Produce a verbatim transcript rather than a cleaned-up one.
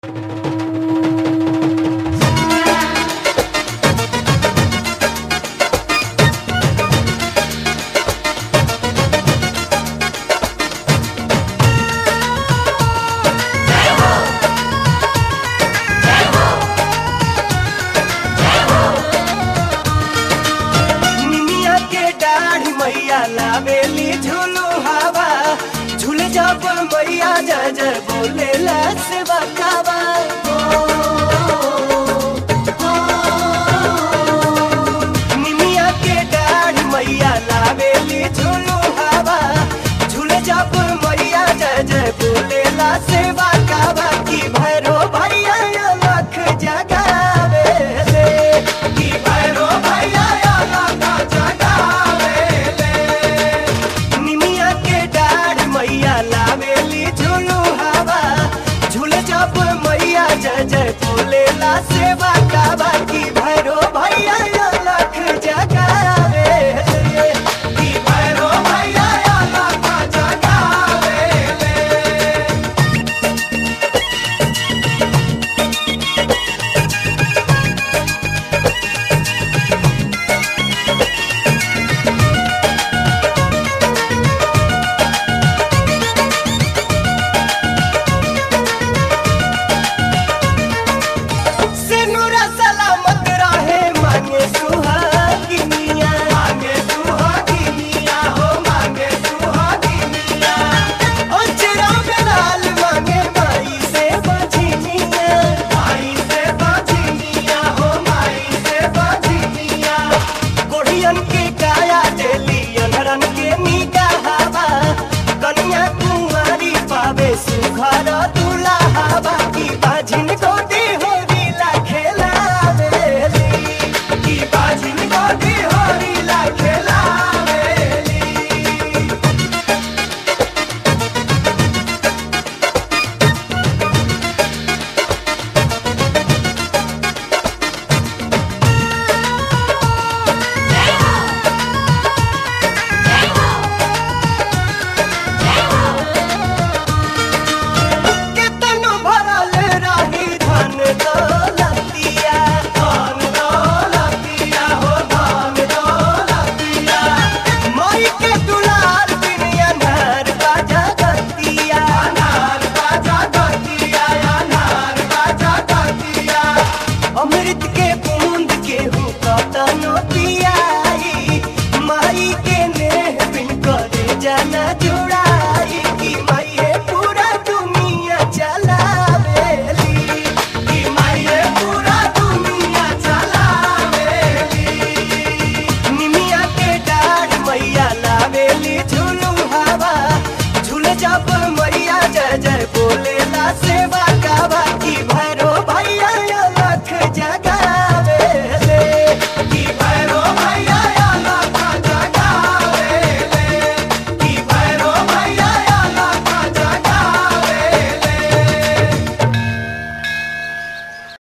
मैया लावेली झूलू हवा झूल जब मैया जय जय बोले ला सेवा कावा। निमिया के डाढ़ मैया लावेली झूलू हवा झूल जब मैया जय जय बोले ला सेवा कावा। की भैरो भैया लख जगावे ले की भैरो भैया लख जगावे मैया लावेली झूलू हवा झूल जब मैया जय जय बोले ला सेवा कावा। की भैरो भैया